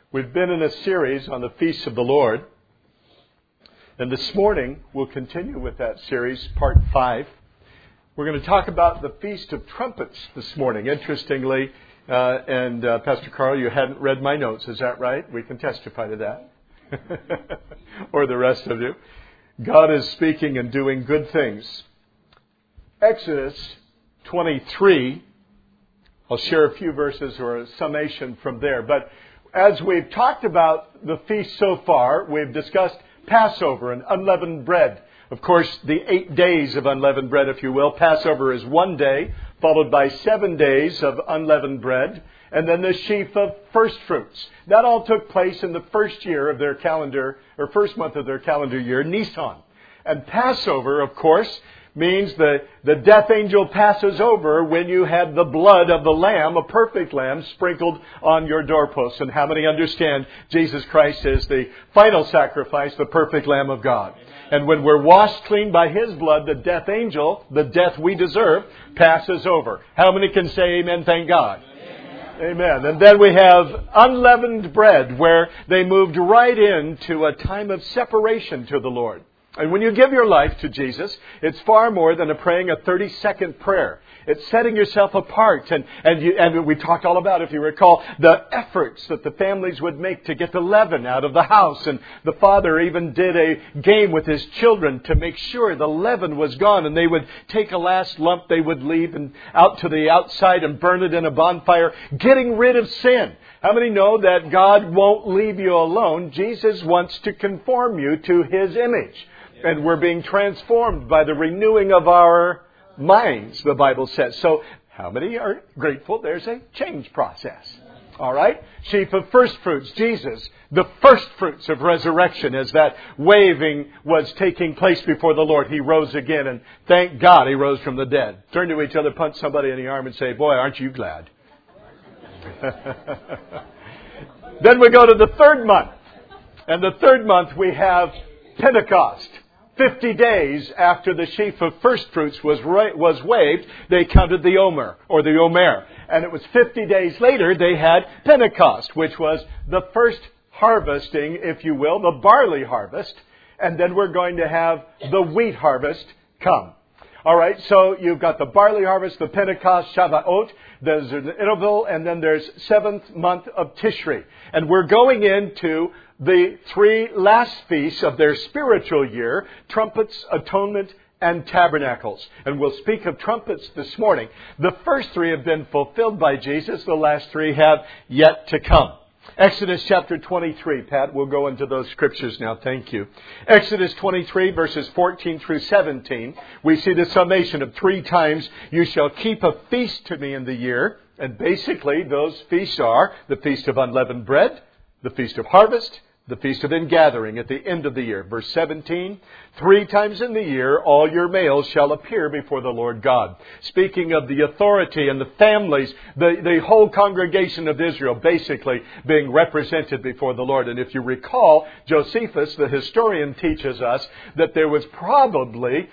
We've been in a series on the Feasts of the Lord. And this morning, we'll continue with that series, part 5. We're going to talk about the Feast of Trumpets this morning. Interestingly, Pastor Carl, you hadn't read my notes, is that right? We can testify to that. Or the rest of you. God is speaking and doing good things. Exodus 23, I'll share a few verses or a summation from there. But as we've talked about the feast so far, we've discussed Passover and unleavened bread. Of course, the 8 days of unleavened bread, if you will. Passover is 1 day, followed by 7 days of unleavened bread, and then the sheaf of first fruits. That all took place in the first year of their calendar, or first month of their calendar year, Nisan. And Passover, of course, means the death angel passes over when you had the blood of the lamb, a perfect lamb, sprinkled on your doorposts. And how many understand Jesus Christ is the final sacrifice, the perfect Lamb of God? And when we're washed clean by His blood, the death angel, the death we deserve, passes over. How many can say amen, thank God? Amen. And then we have unleavened bread, where they moved right into a time of separation to the Lord. And when you give your life to Jesus, it's far more than praying a 30-second prayer. It's setting yourself apart. And we talked all about, if you recall, the efforts that the families would make to get the leaven out of the house. And the father even did a game with his children to make sure the leaven was gone. And they would take a last lump they would leave and out to the outside and burn it in a bonfire, getting rid of sin. How many know that God won't leave you alone? Jesus wants to conform you to His image. And we're being transformed by the renewing of our minds, the Bible says. So, how many are grateful there's a change process? All right? Sheaf of first fruits, Jesus, the first fruits of resurrection, as that waving was taking place before the Lord. He rose again, and thank God He rose from the dead. Turn to each other, punch somebody in the arm and say, boy, aren't you glad? Then we go to the third month. And the third month we have Pentecost. 50 days after the sheaf of first fruits was waved, they counted the Omer, or the Omer. And it was 50 days later they had Pentecost, which was the first harvesting, if you will, the barley harvest. And then we're going to have the wheat harvest come. All right, so you've got the barley harvest, the Pentecost, Shavuot, there's an interval, and then there's 7th month of Tishri. And we're going into the 3 last feasts of their spiritual year, trumpets, atonement, and tabernacles. And we'll speak of trumpets this morning. The first 3 have been fulfilled by Jesus. The last 3 have yet to come. Exodus chapter 23. Pat, we'll go into those scriptures now. Thank you. Exodus 23, verses 14 through 17. We see the summation of 3 times, you shall keep a feast to me in the year. And basically, those feasts are the Feast of Unleavened Bread, the Feast of Harvest, the Feast of Ingathering at the end of the year. Verse 17, 3 times in the year all your males shall appear before the Lord God. Speaking of the authority and the families, the whole congregation of Israel basically being represented before the Lord. And if you recall, Josephus, the historian, teaches us that there was probably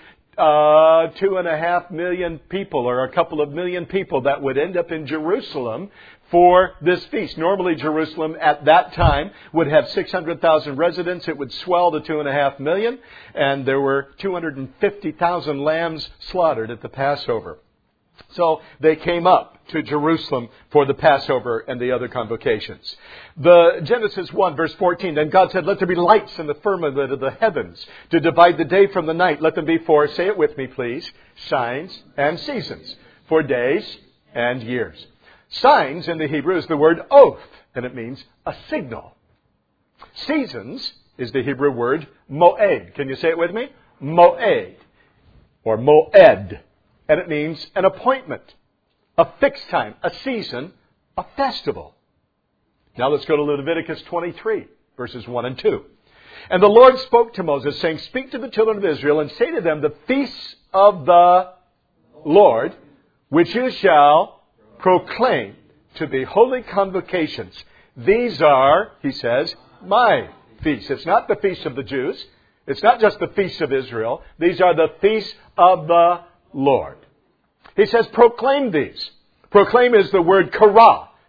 2.5 million people, or a couple of million people, that would end up in Jerusalem for this feast. Normally, Jerusalem at that time would have 600,000 residents. It would swell to 2.5 million. And there were 250,000 lambs slaughtered at the Passover. So they came up to Jerusalem for the Passover and the other convocations. The Genesis 1 verse 14, then God said, let there be lights in the firmament of the heavens to divide the day from the night. Let them be for, say it with me please, signs and seasons, for days and years. Signs in the Hebrew is the word oath, and it means a signal. Seasons is the Hebrew word moed. Can you say it with me? Moed, or moed. And it means an appointment, a fixed time, a season, a festival. Now let's go to Leviticus 23, verses 1 and 2. And the Lord spoke to Moses, saying, speak to the children of Israel and say to them, the feasts of the Lord, which you shall proclaim to be holy convocations. These are, he says, my feasts. It's not the feasts of the Jews. It's not just the feasts of Israel. These are the feasts of the Lord. He says, proclaim these. Proclaim is the word kara.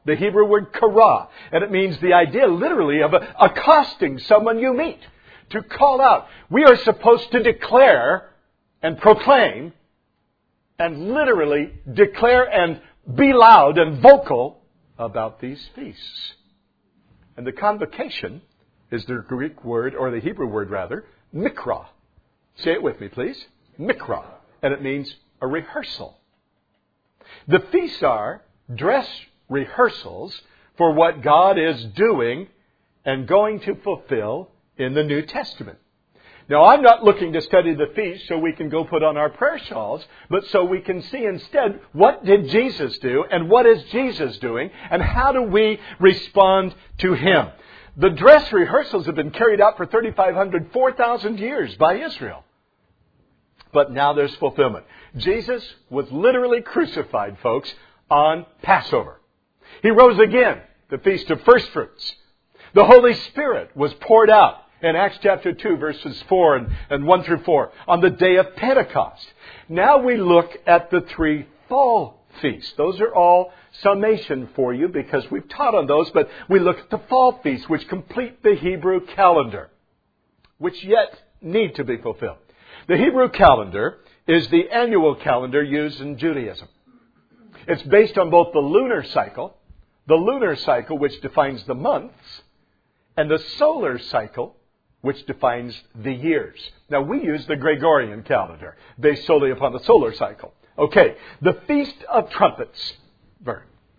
the Hebrew word kara, and it means the idea literally of accosting someone you meet, to call out. We are supposed to declare and proclaim and literally declare and be loud and vocal about these feasts. And the convocation is the Greek word, or the Hebrew word rather, mikra. Say it with me, please. Mikra. And it means a rehearsal. The feasts are dress rehearsals for what God is doing and going to fulfill in the New Testament. Now, I'm not looking to study the feast so we can go put on our prayer shawls, but so we can see instead what did Jesus do and what is Jesus doing and how do we respond to Him. The dress rehearsals have been carried out for 3,500, 4,000 years by Israel. But now there's fulfillment. Jesus was literally crucified, folks, on Passover. He rose again, the Feast of First Fruits. The Holy Spirit was poured out in Acts chapter 2, verses 4 and 1 through 4, on the day of Pentecost. Now we look at the 3 fall feasts. Those are all summation for you because we've taught on those, but we look at the fall feasts, which complete the Hebrew calendar, which yet need to be fulfilled. The Hebrew calendar is the annual calendar used in Judaism. It's based on both the lunar cycle which defines the months, and the solar cycle, which defines the years. Now, we use the Gregorian calendar, based solely upon the solar cycle. Okay, the Feast of Trumpets. Vern.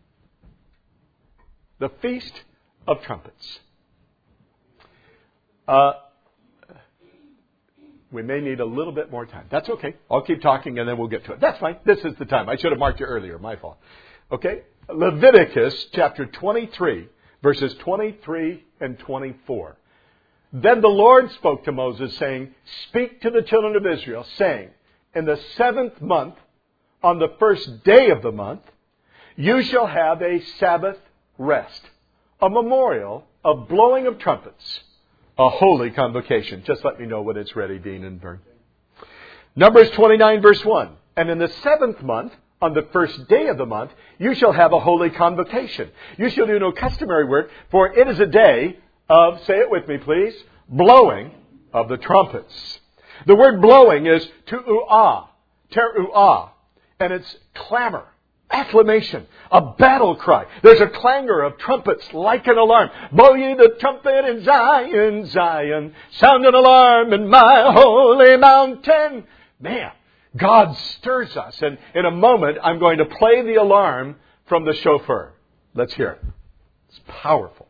The Feast of Trumpets. We may need a little bit more time. That's okay. I'll keep talking and then we'll get to it. That's fine. This is the time. I should have marked you earlier. My fault. Okay? Leviticus chapter 23, verses 23 and 24. Then the Lord spoke to Moses, saying, "Speak to the children of Israel, saying, in the 7th month, on the first day of the month, you shall have a Sabbath rest, a memorial of blowing of trumpets, a holy convocation." Just let me know when it's ready, Dean and Vern. Numbers 29, verse 1. "And in the 7th month, on the first day of the month, you shall have a holy convocation. You shall do no customary work, for it is a day of," say it with me please, "blowing of the trumpets." The word blowing is teruah, and it's clamor, acclamation, a battle cry. There's a clangor of trumpets like an alarm. "Blow ye the trumpet in Zion, Zion, sound an alarm in my holy mountain." Man, God stirs us. And in a moment, I'm going to play the alarm from the shofar. Let's hear it. It's powerful.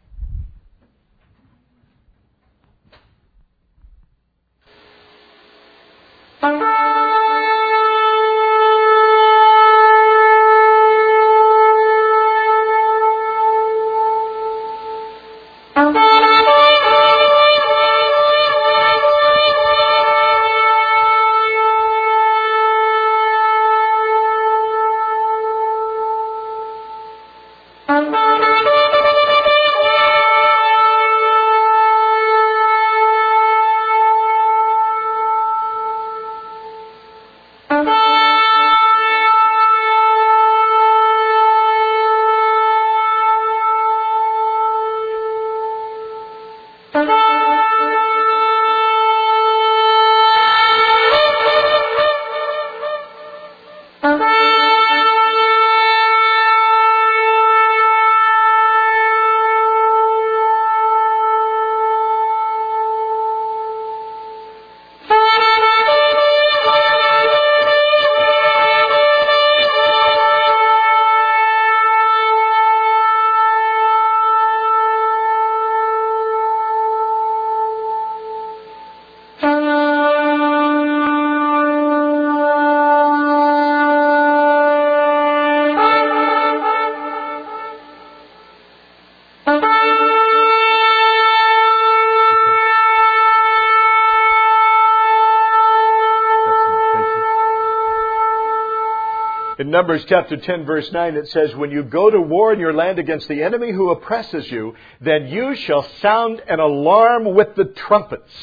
In Numbers chapter 10, verse 9, it says, "When you go to war in your land against the enemy who oppresses you, then you shall sound an alarm with the trumpets.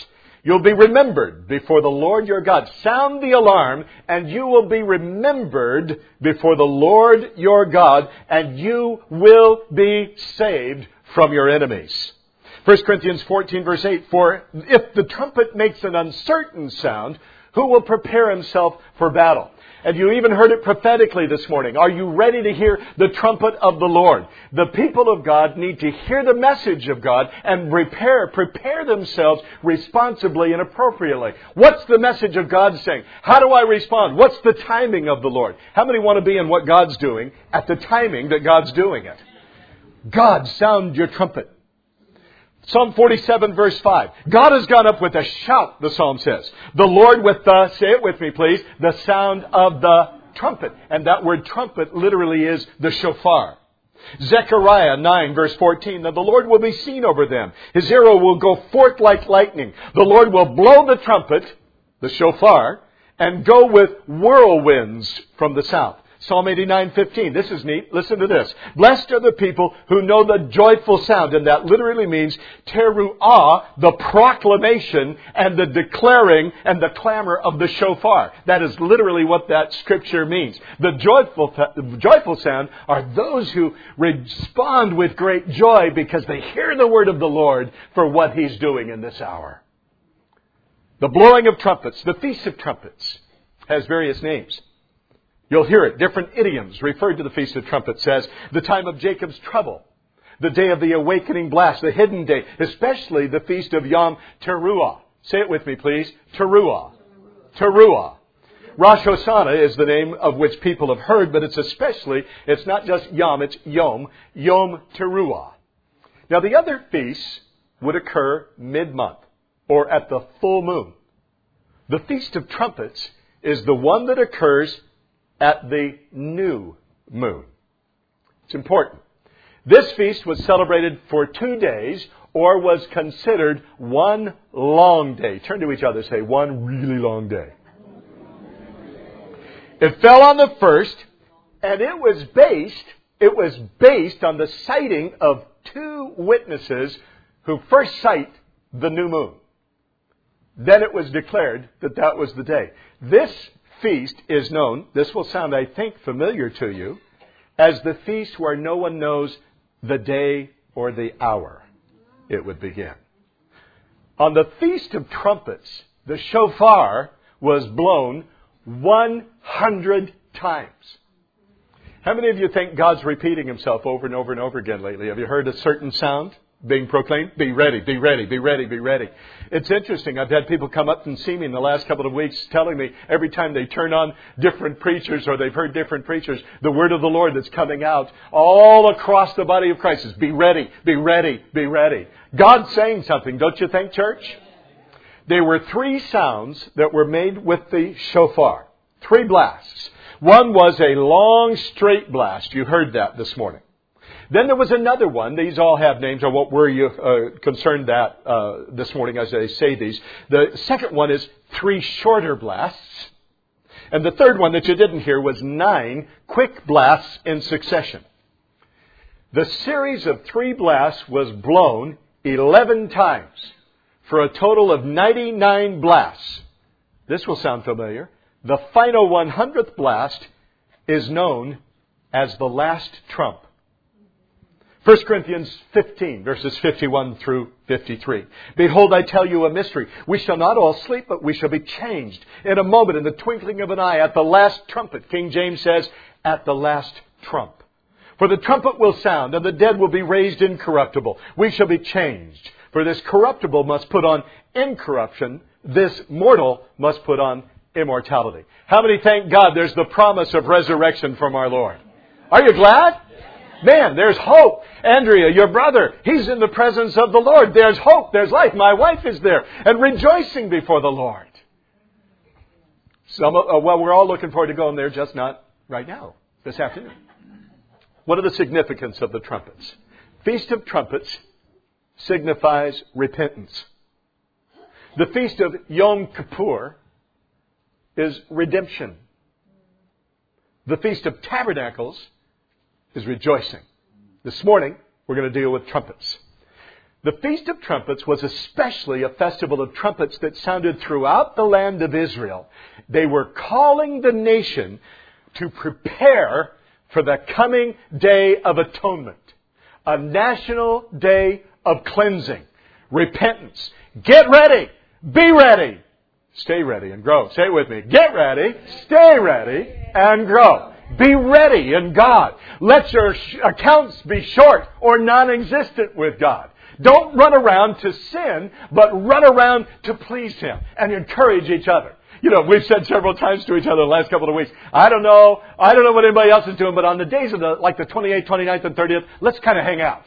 You'll be remembered before the Lord your God. Sound the alarm, and you will be remembered before the Lord your God, and you will be saved from your enemies. 1 Corinthians 14, verse 8, for if the trumpet makes an uncertain sound, who will prepare himself for battle? And you even heard it prophetically this morning. Are you ready to hear the trumpet of the Lord? The people of God need to hear the message of God and prepare themselves responsibly and appropriately. What's the message of God saying? How do I respond? What's the timing of the Lord? How many want to be in what God's doing at the timing that God's doing it? God, sound your trumpet. Psalm 47, verse 5. God has gone up with a shout, the psalm says. The Lord with the, say it with me please, the sound of the trumpet. And that word trumpet literally is the shofar. Zechariah 9, verse 14. Now the Lord will be seen over them. His arrow will go forth like lightning. The Lord will blow the trumpet, the shofar, and go with whirlwinds from the south. Psalm 89:15. This is neat. Listen to this. Blessed are the people who know the joyful sound. And that literally means teruah, the proclamation and the declaring and the clamor of the shofar. That is literally what that scripture means. The joyful sound are those who respond with great joy because they hear the word of the Lord for what He's doing in this hour. The blowing of trumpets, the Feast of Trumpets, has various names. You'll hear it. Different idioms referred to the Feast of Trumpets as the time of Jacob's trouble, the day of the awakening blast, the hidden day, especially the Feast of Yom Teruah. Say it with me, please. Teruah. Teruah. Rosh Hashanah is the name of which people have heard, but it's not just Yom, it's Yom Teruah. Now the other feasts would occur mid-month or at the full moon. The Feast of Trumpets is the one that occurs at the new moon. It's important. This feast was celebrated for 2 days or was considered one long day. Turn to each other and say, one really long day. It fell on the first, and it was based on the sighting of 2 witnesses who first sight the new moon. Then it was declared that was the day. This feast is known, this will sound, I think, familiar to you, as the feast where no one knows the day or the hour it would begin. On the Feast of Trumpets, the shofar was blown 100 times. How many of you think God's repeating Himself over and over and over again lately? Have you heard a certain sound being proclaimed? Be ready, be ready, be ready, be ready. It's interesting. I've had people come up and see me in the last couple of weeks telling me every time they turn on different preachers or they've heard different preachers, the word of the Lord that's coming out all across the body of Christ is be ready, be ready, be ready. God's saying something, don't you think, church? There were 3 sounds that were made with the shofar. 3 blasts. One was a long straight blast. You heard that this morning. Then there was another one. These all have names. I won't worry you concerned that this morning as I say these. The second one is 3 shorter blasts. And the third one that you didn't hear was 9 quick blasts in succession. The series of 3 blasts was blown 11 times for a total of 99 blasts. This will sound familiar. The final 100th blast is known as the last trump. 1 Corinthians 15, verses 51 through 53. Behold, I tell you a mystery. We shall not all sleep, but we shall be changed in a moment, in the twinkling of an eye, at the last trumpet. King James says, at the last trump. For the trumpet will sound, and the dead will be raised incorruptible. We shall be changed. For this corruptible must put on incorruption. This mortal must put on immortality. How many thank God there's the promise of resurrection from our Lord? Are you glad? Man, there's hope. Andrea, your brother, he's in the presence of the Lord. There's hope. There's life. My wife is there and rejoicing before the Lord. Well, we're all looking forward to going there, just not right now, this afternoon. What are the significance of the trumpets? Feast of Trumpets signifies repentance. The Feast of Yom Kippur is redemption. The Feast of Tabernacles is rejoicing. This morning, we're going to deal with trumpets. The Feast of Trumpets was especially a festival of trumpets that sounded throughout the land of Israel. They were calling the nation to prepare for the coming Day of Atonement, a national day of cleansing, repentance. Get ready, be ready, stay ready and grow. Say it with me. Get ready, stay ready, and grow. Be ready in God. Let your accounts be short or non-existent with God. Don't run around to sin, but run around to please Him and encourage each other. You know, we've said several times to each other the last couple of weeks, I don't know what anybody else is doing, but on the days of the 28th, 29th, and 30th, let's kind of hang out.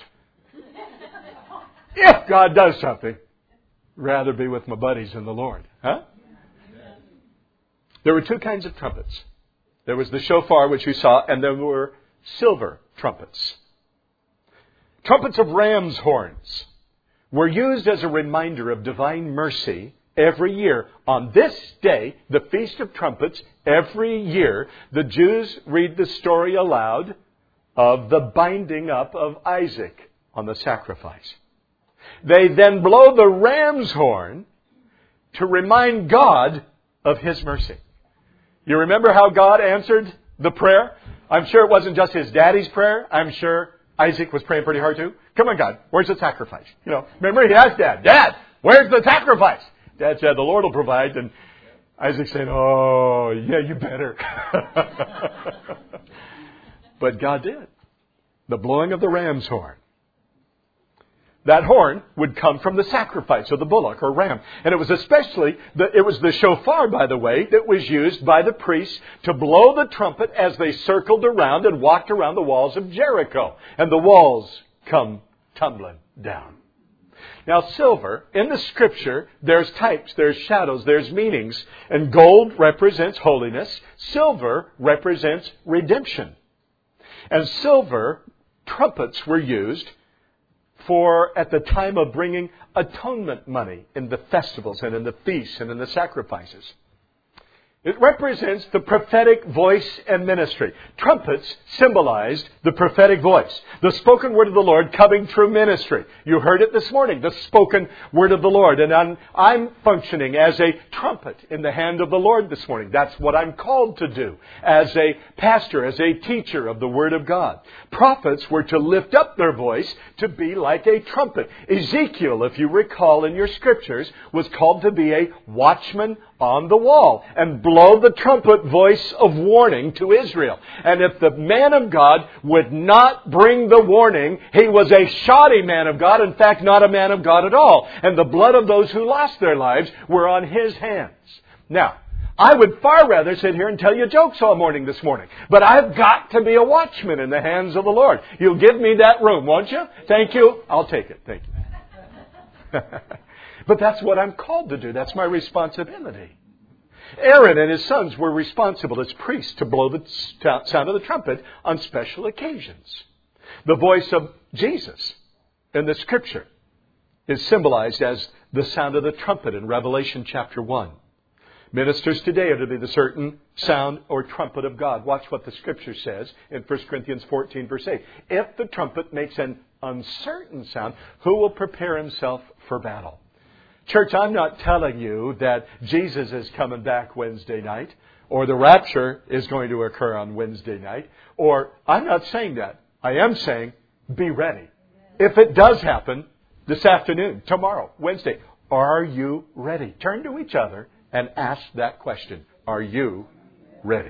If God does something, rather be with my buddies in the Lord. Huh? There were two kinds of trumpets. There was the shofar, which we saw, and there were silver trumpets. Trumpets of ram's horns were used as a reminder of divine mercy every year. On this day, the Feast of Trumpets, every year, the Jews read the story aloud of the binding up of Isaac on the sacrifice. They then blow the ram's horn to remind God of His mercy. You remember how God answered the prayer? I'm sure it wasn't just his daddy's prayer. I'm sure Isaac was praying pretty hard too. Come on, God, where's the sacrifice? You know, remember he asked Dad, Dad, where's the sacrifice? Dad said, the Lord will provide. And Isaac said, oh, yeah, you better. But God did. The blowing of the ram's horn. That horn would come from the sacrifice of the bullock or ram. And it was especially, it was the shofar, by the way, that was used by the priests to blow the trumpet as they circled around and walked around the walls of Jericho. And the walls come tumbling down. Now, silver, in the Scripture, there's types, there's shadows, there's meanings. And gold represents holiness. Silver represents redemption. And silver trumpets were used for at the time of bringing atonement money in the festivals and in the feasts and in the sacrifices. It represents the prophetic voice and ministry. Trumpets symbolized the prophetic voice, the spoken word of the Lord coming through ministry. You heard it this morning, the spoken word of the Lord. And I'm functioning as a trumpet in the hand of the Lord this morning. That's what I'm called to do as a pastor, as a teacher of the Word of God. Prophets were to lift up their voice to be like a trumpet. Ezekiel, if you recall in your Scriptures, was called to be a watchman on the wall and blow the trumpet voice of warning to Israel. And if the man of God would not bring the warning, he was a shoddy man of God, in fact, not a man of God at all. And the blood of those who lost their lives were on his hands. Now, I would far rather sit here and tell you jokes all morning this morning. But I've got to be a watchman in the hands of the Lord. You'll give me that room, won't you? Thank you. I'll take it. Thank you. But that's what I'm called to do. That's my responsibility. Aaron and his sons were responsible as priests to blow the sound of the trumpet on special occasions. The voice of Jesus in the Scripture is symbolized as the sound of the trumpet in Revelation chapter 1. Ministers today are to be the certain sound or trumpet of God. Watch what the Scripture says in 1 Corinthians 14, verse 8. If the trumpet makes an uncertain sound, who will prepare himself for battle? Church, I'm not telling you that Jesus is coming back Wednesday night, or the rapture is going to occur on Wednesday night, or I'm not saying that. I am saying, be ready. If it does happen this afternoon, tomorrow, Wednesday, are you ready? Turn to each other and ask that question. Are you ready?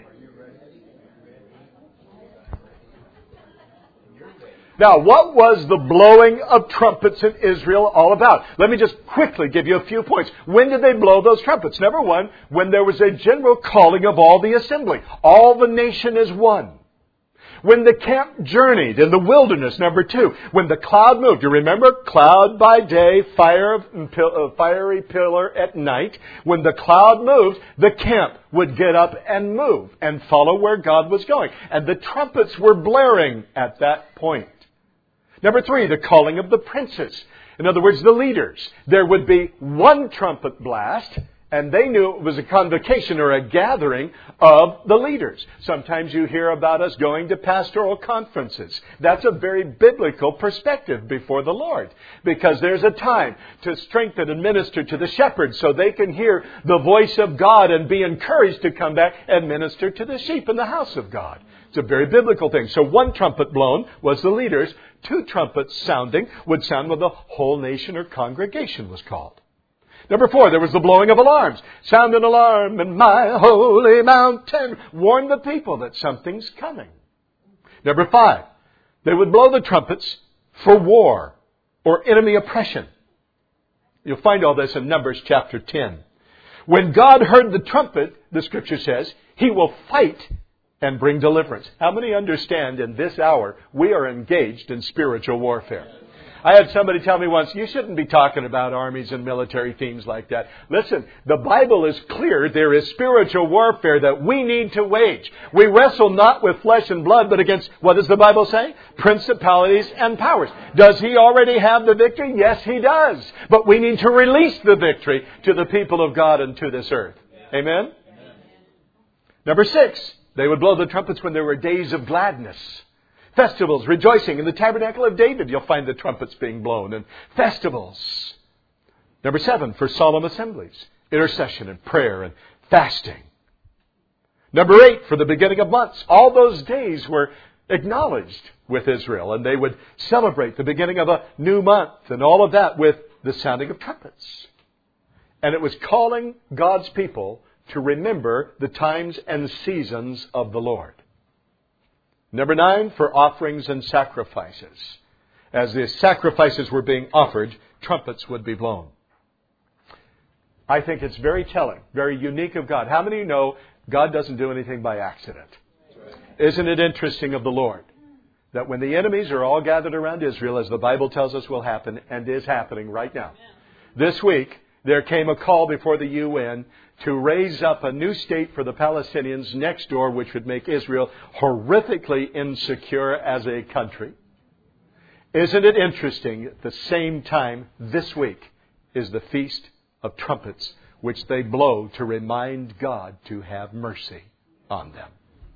Now, what was the blowing of trumpets in Israel all about? Let me just quickly give you a few points. When did they blow those trumpets? Number one, when there was a general calling of all the assembly. All the nation is one. When the camp journeyed in the wilderness, number two. When the cloud moved. You remember? Cloud by day, fiery pillar at night. When the cloud moved, the camp would get up and move and follow where God was going. And the trumpets were blaring at that point. Number three, the calling of the princes. In other words, the leaders. There would be one trumpet blast, And they knew it was a convocation or a gathering of the leaders. Sometimes you hear about us going to pastoral conferences. That's a very biblical perspective before the Lord. Because there's a time to strengthen and minister to the shepherds so they can hear the voice of God and be encouraged to come back and minister to the sheep in the house of God. It's a very biblical thing. So one trumpet blown was the leaders. Two trumpets sounding would sound when the whole nation or congregation was called. Number 4, there was the blowing of alarms. Sound an alarm in my holy mountain. Warn the people that something's coming. Number 5, they would blow the trumpets for war or enemy oppression. You'll find all this in Numbers chapter 10. When God heard the trumpet, the Scripture says, He will fight and bring deliverance. How many understand in this hour we are engaged in spiritual warfare? I had somebody tell me once, you shouldn't be talking about armies and military themes like that. Listen, the Bible is clear. There is spiritual warfare that we need to wage. We wrestle not with flesh and blood, but against, what does the Bible say? Principalities and powers. Does He already have the victory? Yes, He does. But we need to release the victory to the people of God and to this earth. Amen? Number 6, they would blow the trumpets when there were days of gladness. Festivals, rejoicing. In the tabernacle of David, you'll find the trumpets being blown. And festivals. Number 7, for solemn assemblies. Intercession and prayer and fasting. Number 8, for the beginning of months. All those days were acknowledged with Israel. And they would celebrate the beginning of a new month. And all of that with the sounding of trumpets. And it was calling God's people to remember the times and seasons of the Lord. Number 9, for offerings and sacrifices. As the sacrifices were being offered, trumpets would be blown. I think it's very telling, very unique of God. How many of you know God doesn't do anything by accident? Isn't it interesting of the Lord that when the enemies are all gathered around Israel, as the Bible tells us will happen and is happening right now, this week there came a call before the UN to raise up a new state for the Palestinians next door, which would make Israel horrifically insecure as a country. Isn't it interesting, at the same time this week is the Feast of Trumpets, which they blow to remind God to have mercy on them.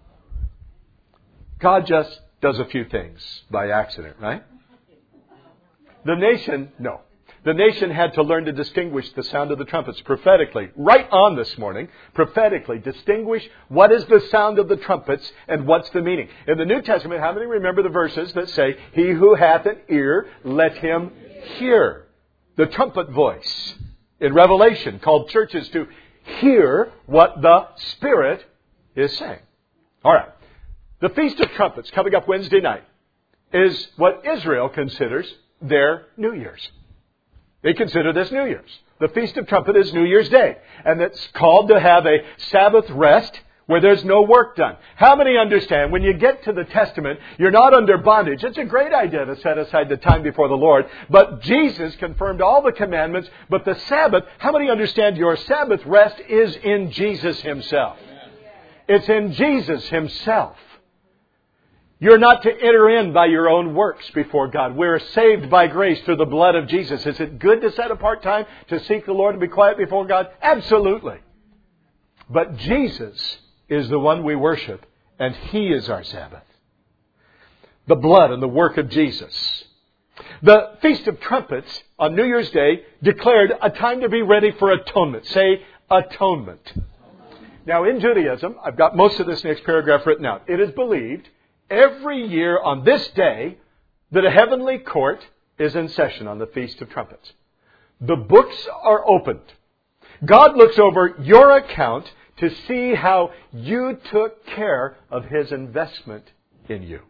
God just does a few things by accident, right? The nation, no. The nation had to learn to distinguish the sound of the trumpets prophetically. Right on this morning, prophetically, distinguish what is the sound of the trumpets and what's the meaning. In the New Testament, how many remember the verses that say, He who hath an ear, let him hear? The trumpet voice in Revelation called churches to hear what the Spirit is saying. All right. The Feast of Trumpets coming up Wednesday night is what Israel considers their New Year's. They consider this New Year's. The Feast of Trumpet is New Year's Day. And it's called to have a Sabbath rest where there's no work done. How many understand when you get to the Testament, you're not under bondage? It's a great idea to set aside the time before the Lord. But Jesus confirmed all the commandments. But the Sabbath, how many understand your Sabbath rest is in Jesus Himself? It's in Jesus Himself. You're not to enter in by your own works before God. We're saved by grace through the blood of Jesus. Is it good to set apart time to seek the Lord and be quiet before God? Absolutely. But Jesus is the one we worship, and He is our Sabbath. The blood and the work of Jesus. The Feast of Trumpets on New Year's Day declared a time to be ready for atonement. Say, atonement. Now in Judaism, I've got most of this next paragraph written out. It is believed every year on this day that a heavenly court is in session on the Feast of Trumpets. The books are opened. God looks over your account to see how you took care of His investment in you.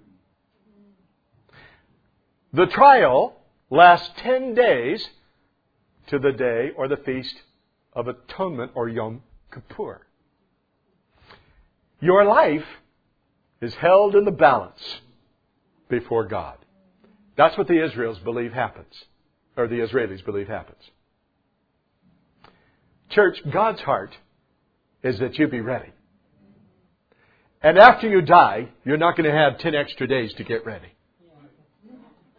The trial lasts 10 days to the day or the Feast of Atonement or Yom Kippur. Your life is held in the balance before God. That's what the Israelis believe happens. Or the Israelis believe happens. Church, God's heart is that you be ready. And after you die, you're not going to have 10 extra days to get ready.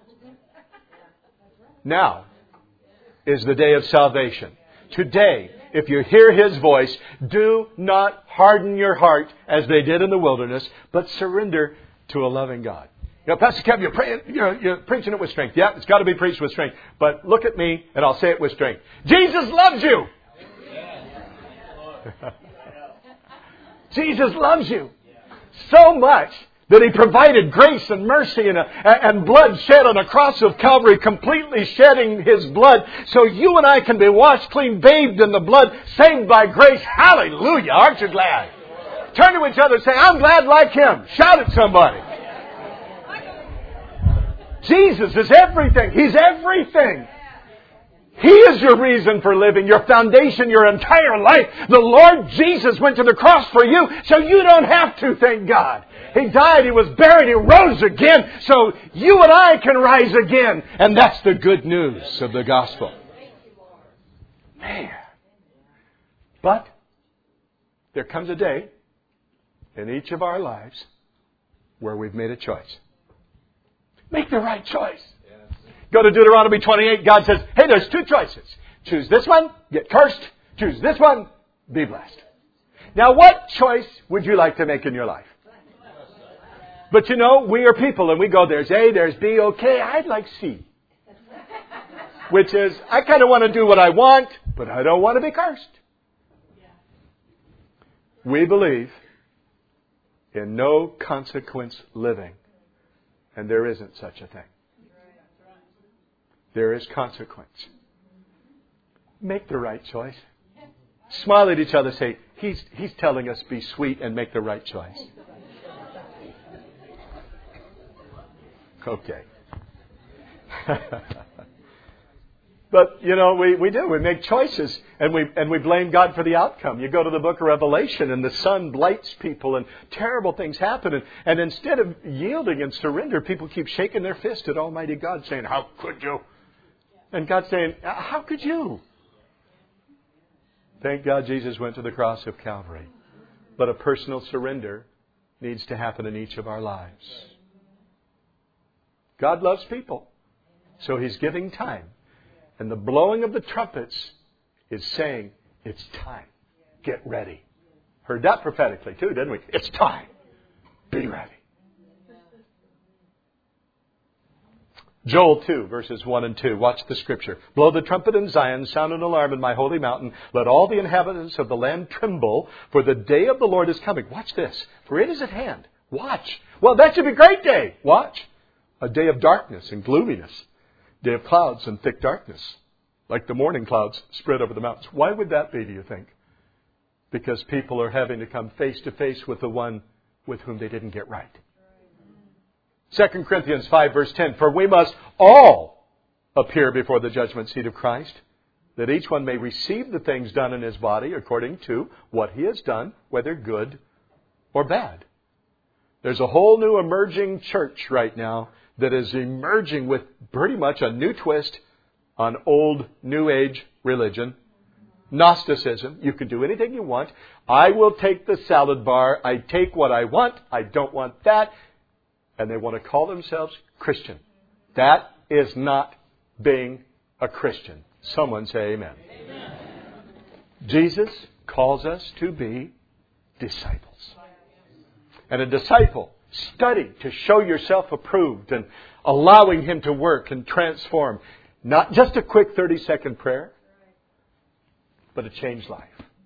Now is the day of salvation. Today if you hear His voice, do not harden your heart as they did in the wilderness, but surrender to a loving God. You know, Pastor Kev, you're preaching it with strength. Yeah, it's got to be preached with strength. But look at me, and I'll say it with strength. Jesus loves you. Jesus loves you so much that He provided grace and mercy and blood shed on a cross of Calvary, completely shedding His blood so you and I can be washed clean, bathed in the blood, saved by grace. Hallelujah. Aren't you glad? Turn to each other and say, I'm glad like Him. Shout at somebody. Jesus is everything. He's everything. He is your reason for living, your foundation, your entire life. The Lord Jesus went to the cross for you, so you don't have to, thank God. He died, He was buried, He rose again, so you and I can rise again. And that's the good news of the gospel. Man. But there comes a day in each of our lives where we've made a choice. Make the right choice. Go to Deuteronomy 28. God says, hey, there's two choices. Choose this one, get cursed. Choose this one, be blessed. Now, what choice would you like to make in your life? But you know, we are people and we go, there's A, there's B, okay, I'd like C. Which is, I kind of want to do what I want, but I don't want to be cursed. We believe in no consequence living. And there isn't such a thing. There is consequence. Make the right choice. Smile at each other. Say, He's telling us be sweet and make the right choice. Okay. But, you know, we do. We make choices and we blame God for the outcome. You go to the book of Revelation and the sun blights people and terrible things happen. And instead of yielding and surrender, people keep shaking their fist at Almighty God saying, how could you? And God's saying, how could you? Thank God Jesus went to the cross of Calvary. But a personal surrender needs to happen in each of our lives. God loves people. So He's giving time. And the blowing of the trumpets is saying, it's time. Get ready. Heard that prophetically too, didn't we? It's time. Be ready. Joel 2, verses 1 and 2. Watch the scripture. Blow the trumpet in Zion, sound an alarm in my holy mountain. Let all the inhabitants of the land tremble, for the day of the Lord is coming. Watch this. For it is at hand. Watch. Well, that should be a great day. Watch. A day of darkness and gloominess. Day of clouds and thick darkness, like the morning clouds spread over the mountains. Why would that be, do you think? Because people are having to come face to face with the one with whom they didn't get right. 2 Corinthians 5, verse 10. For we must all appear before the judgment seat of Christ, that each one may receive the things done in his body according to what he has done, whether good or bad. There's a whole new emerging church right now that is emerging with pretty much a new twist on old New Age religion. Gnosticism. You can do anything you want. I will take the salad bar. I take what I want. I don't want that. And they want to call themselves Christian. That is not being a Christian. Someone say amen. Amen. Jesus calls us to be disciples. And a disciple, study to show yourself approved and allowing Him to work and transform. Not just a quick 30-second prayer, but a changed life.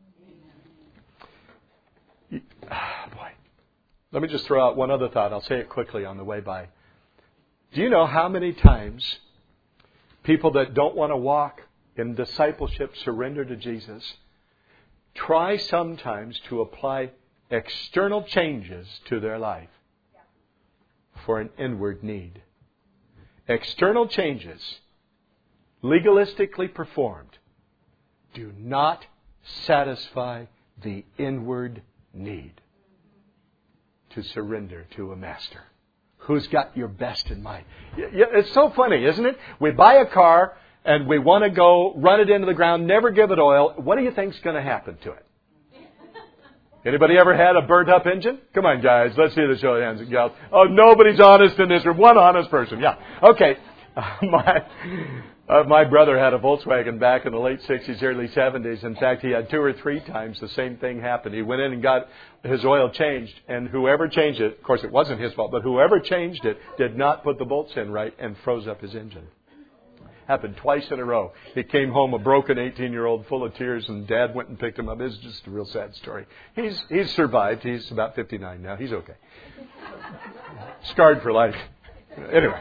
Boy. Let me just throw out one other thought. I'll say it quickly on the way by. Do you know how many times people that don't want to walk in discipleship, surrender to Jesus, try sometimes to apply external changes to their life for an inward need? External changes, legalistically performed, do not satisfy the inward need to surrender to a master who's got your best in mind. It's so funny, isn't it? We buy a car and we want to go run it into the ground, never give it oil. What do you think's going to happen to it? Anybody ever had a burnt up engine? Come on, guys. Let's see the show of hands and gals. Oh, nobody's honest in this room. One honest person. Yeah. Okay. My brother had a Volkswagen back in the late 60s, early 70s. In fact, he had 2 or 3 times the same thing happen. He went in and got his oil changed, and whoever changed it, of course it wasn't his fault, but whoever changed it did not put the bolts in right and froze up his engine. Happened twice in a row. He came home a broken 18-year-old full of tears, and Dad went and picked him up. It's just a real sad story. He's survived. He's about 59 now. He's okay. Scarred for life. Anyway.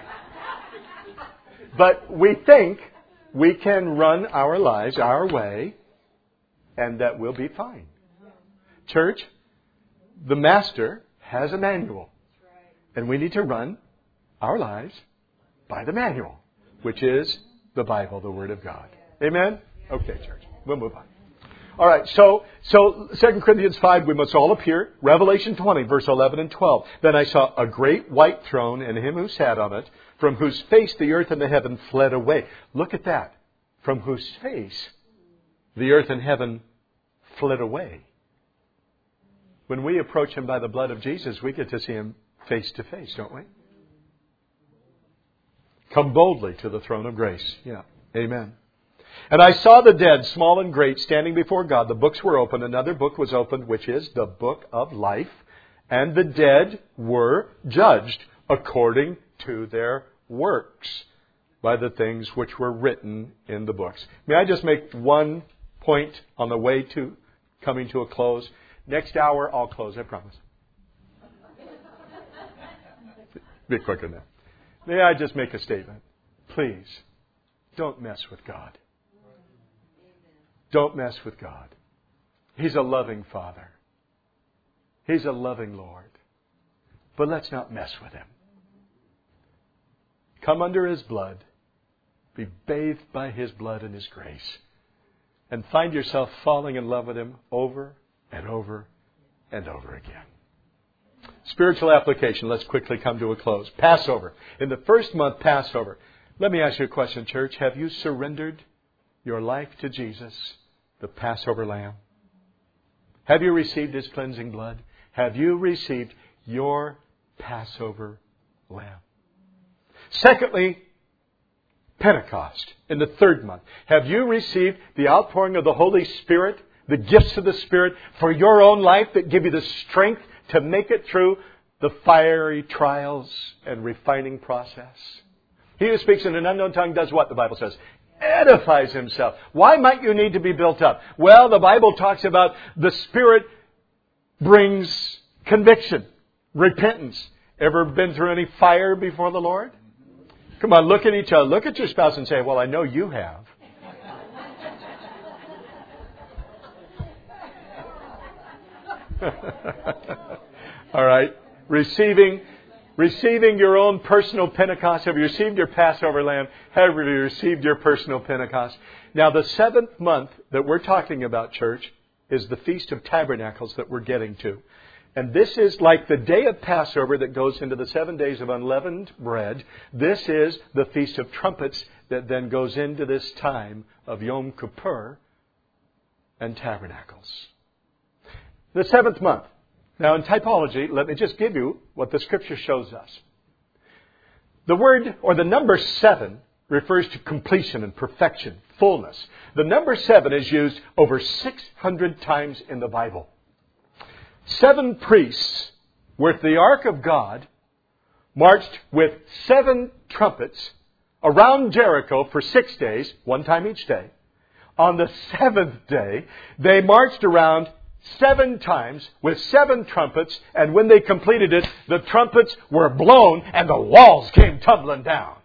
But we think we can run our lives our way and that we'll be fine. Church, the Master has a manual. And we need to run our lives by the manual, which is the Bible, the Word of God. Amen? Okay, church. We'll move on. All right, so 2 Corinthians 5, we must all appear. Revelation 20, verse 11 and 12. Then I saw a great white throne and him who sat on it, from whose face the earth and the heaven fled away. Look at that. From whose face the earth and heaven fled away. When we approach Him by the blood of Jesus, we get to see Him face to face, don't we? Come boldly to the throne of grace. Yeah. Amen. And I saw the dead, small and great, standing before God. The books were opened. Another book was opened, which is the book of life. And the dead were judged according to their works by the things which were written in the books. May I just make one point on the way to coming to a close? Next hour, I'll close, I promise. Be quicker than that. May I just make a statement? Please, don't mess with God. Don't mess with God. He's a loving Father. He's a loving Lord. But let's not mess with Him. Come under His blood. Be bathed by His blood and His grace. And find yourself falling in love with Him over and over and over again. Spiritual application. Let's quickly come to a close. Passover. In the first month, Passover. Let me ask you a question, church. Have you surrendered your life to Jesus, the Passover Lamb? Have you received His cleansing blood? Have you received your Passover Lamb? Secondly, Pentecost in the third month. Have you received the outpouring of the Holy Spirit, the gifts of the Spirit for your own life that give you the strength to make it through the fiery trials and refining process? He who speaks in an unknown tongue does what, the Bible says? Edifies himself. Why might you need to be built up? Well, the Bible talks about the Spirit brings conviction, repentance. Ever been through any fire before the Lord? Come on, look at each other. Look at your spouse and say, well, I know you have. All right. Receiving your own personal Pentecost. Have you received your Passover lamb? Have you received your personal Pentecost? Now, the seventh month that we're talking about, church, is the Feast of Tabernacles that we're getting to. And this is like the day of Passover that goes into the 7 days of unleavened bread. This is the Feast of Trumpets that then goes into this time of Yom Kippur and Tabernacles. The seventh month. Now, in typology, let me just give you what the Scripture shows us. The word, or the number 7, refers to completion and perfection, fullness. The number 7 is used over 600 times in the Bible. 7 priests with the Ark of God marched with 7 trumpets around Jericho for 6 days, one time each day. On the 7th day, they marched around 7 times with 7 trumpets, and when they completed it, the trumpets were blown and the walls came tumbling down.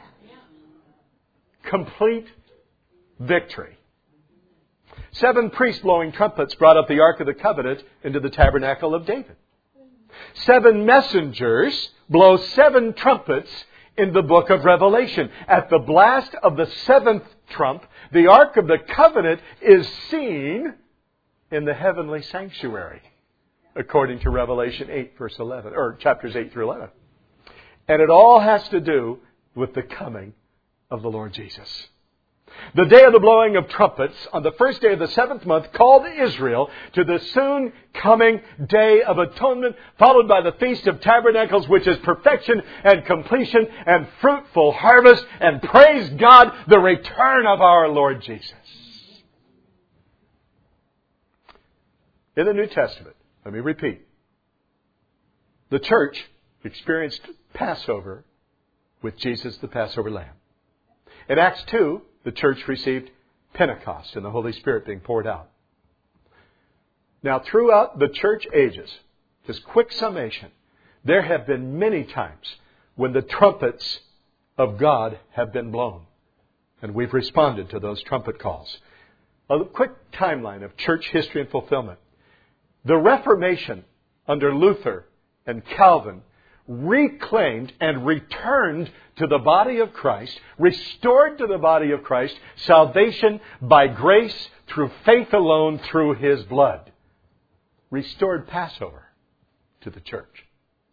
Complete victory. 7 priests blowing trumpets brought up the Ark of the Covenant into the tabernacle of David. 7 messengers blow 7 trumpets in the book of Revelation. At the blast of the 7th trump, the Ark of the Covenant is seen in the heavenly sanctuary, according to Revelation 8, verse 11, or chapters 8 through 11. And it all has to do with the coming of the Lord Jesus. The day of the blowing of trumpets on the first day of the 7th month called Israel to the soon coming day of atonement, followed by the Feast of Tabernacles, which is perfection and completion and fruitful harvest, and praise God, the return of our Lord Jesus. In the New Testament, let me repeat, the church experienced Passover with Jesus, the Passover Lamb. In Acts 2, the church received Pentecost and the Holy Spirit being poured out. Now, throughout the church ages, just quick summation, there have been many times when the trumpets of God have been blown. And we've responded to those trumpet calls. A quick timeline of church history and fulfillment. The Reformation under Luther and Calvin reclaimed and returned to the body of Christ, restored to the body of Christ, salvation by grace through faith alone through His blood. Restored Passover to the church.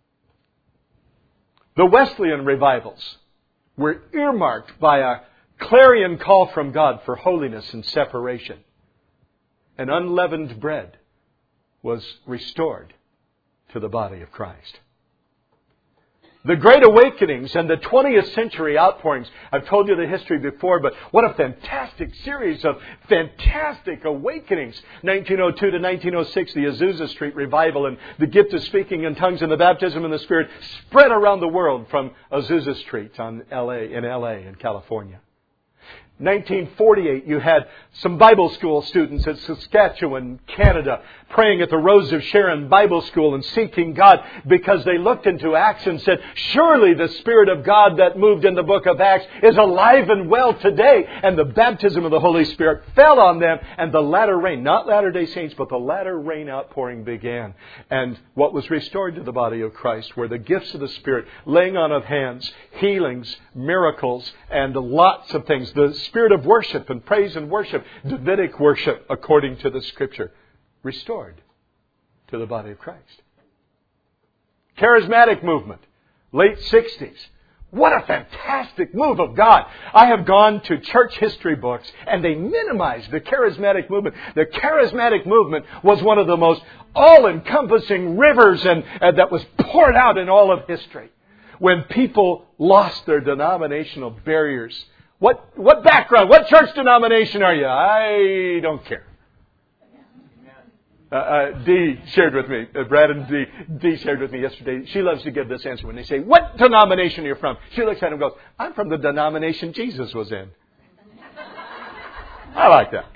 The Wesleyan revivals were earmarked by a clarion call from God for holiness and separation. And unleavened bread was restored to the body of Christ. The Great Awakenings and the 20th century outpourings. I've told you the history before, but what a fantastic series of fantastic awakenings. 1902 to 1906, the Azusa Street Revival and the gift of speaking in tongues and the baptism in the Spirit spread around the world from Azusa Street in LA, in California. 1948, you had some Bible school students at Saskatchewan, Canada, praying at the Rose of Sharon Bible School and seeking God because they looked into Acts and said, surely the Spirit of God that moved in the book of Acts is alive and well today. And the baptism of the Holy Spirit fell on them, and the latter rain, not Latter-day Saints, but the latter rain outpouring began. And what was restored to the body of Christ were the gifts of the Spirit, laying on of hands, healings, miracles, and lots of things. The Spirit of worship and praise and worship, Davidic worship according to the Scripture, restored to the body of Christ. Charismatic movement, late 60s. What a fantastic move of God. I have gone to church history books and they minimize the charismatic movement. The charismatic movement was one of the most all-encompassing rivers and that was poured out in all of history. When people lost their denominational barriers. What background? What church denomination are you? I don't care. Dee shared with me, Brad and Dee shared with me yesterday. She loves to give this answer when they say, what denomination are you from? She looks at him and goes, I'm from the denomination Jesus was in. I like that.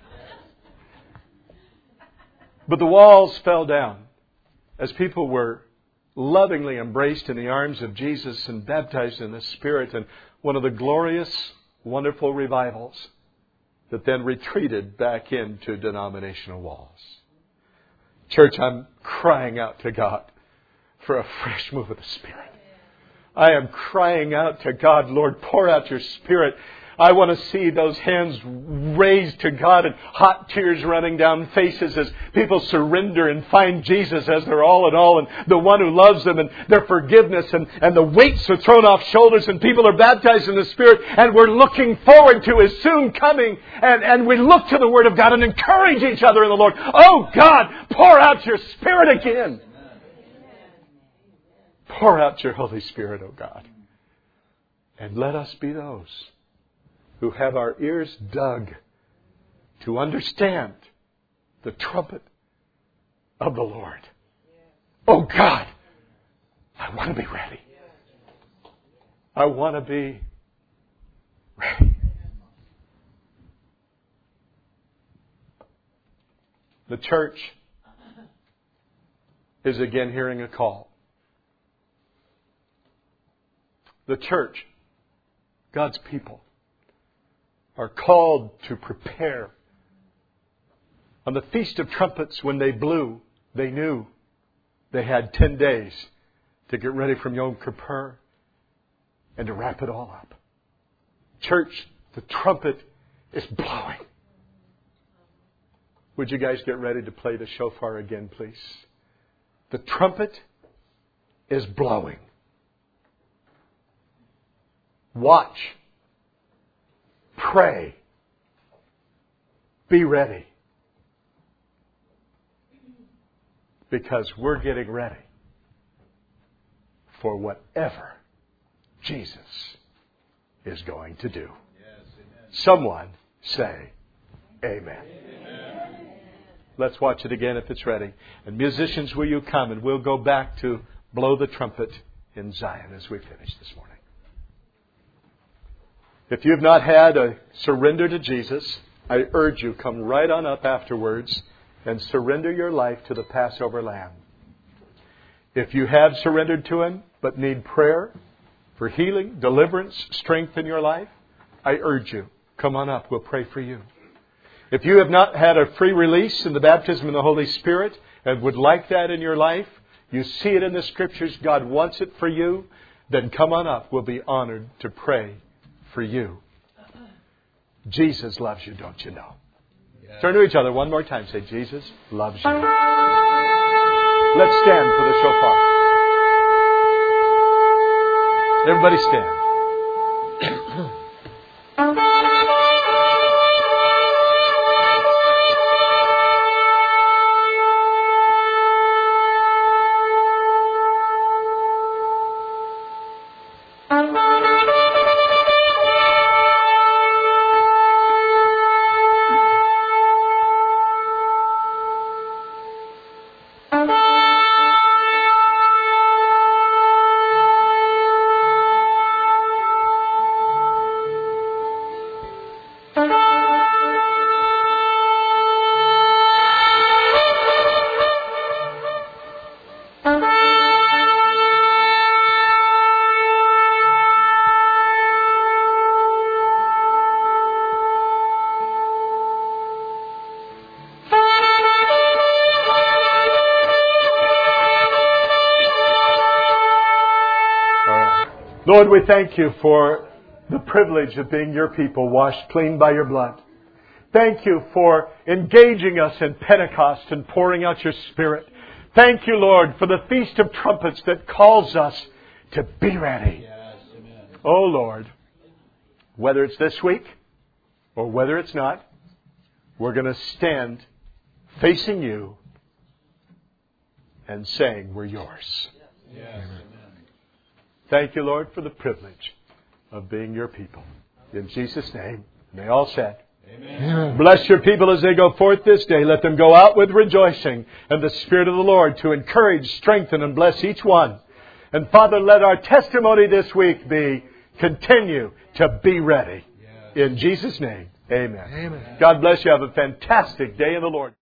But the walls fell down as people were lovingly embraced in the arms of Jesus and baptized in the Spirit, and one of the glorious, wonderful revivals that then retreated back into denominational walls. Church, I'm crying out to God for a fresh move of the Spirit. I am crying out to God, Lord, pour out your Spirit. I want to see those hands raised to God and hot tears running down faces as people surrender and find Jesus as their all in all and the one who loves them and their forgiveness and the weights are thrown off shoulders and people are baptized in the Spirit and we're looking forward to His soon coming and we look to the Word of God and encourage each other in the Lord. Oh God, pour out your Spirit again. Pour out your Holy Spirit, oh God. And let us be those who have our ears dug to understand the trumpet of the Lord. Oh God, I want to be ready. I want to be ready. The church is again hearing a call. The church, God's people, are called to prepare. On the Feast of Trumpets, when they blew, they knew they had 10 days to get ready from Yom Kippur and to wrap it all up. Church, the trumpet is blowing. Would you guys get ready to play the shofar again, please? The trumpet is blowing. Watch. Pray be ready. Because we're getting ready for whatever Jesus is going to do. Someone say, Amen. Let's watch it again if it's ready. And musicians, will you come, and we'll go back to blow the trumpet in Zion as we finish this morning. If you've not had a surrender to Jesus, I urge you, come right on up afterwards and surrender your life to the Passover Lamb. If you have surrendered to Him but need prayer for healing, deliverance, strength in your life, I urge you, come on up. We'll pray for you. If you have not had a free release in the baptism of the Holy Spirit and would like that in your life, you see it in the Scriptures, God wants it for you, then come on up. We'll be honored to pray for you. Jesus loves you, don't you know? Yeah. Turn to each other one more time. Say, Jesus loves you. Let's stand for the shofar. Everybody stand. Lord, we thank you for the privilege of being your people, washed clean by your blood. Thank you for engaging us in Pentecost and pouring out your Spirit. Thank you, Lord, for the Feast of Trumpets that calls us to be ready. Yes, amen. Oh, Lord, whether it's this week or whether it's not, we're going to stand facing you and saying we're yours. Yes. Amen. Thank you, Lord, for the privilege of being your people. In Jesus' name, and they all said, Amen. Bless your people as they go forth this day. Let them go out with rejoicing and the Spirit of the Lord to encourage, strengthen, and bless each one. And Father, let our testimony this week be, continue to be ready. In Jesus' name, amen. Amen. God bless you. Have a fantastic day in the Lord.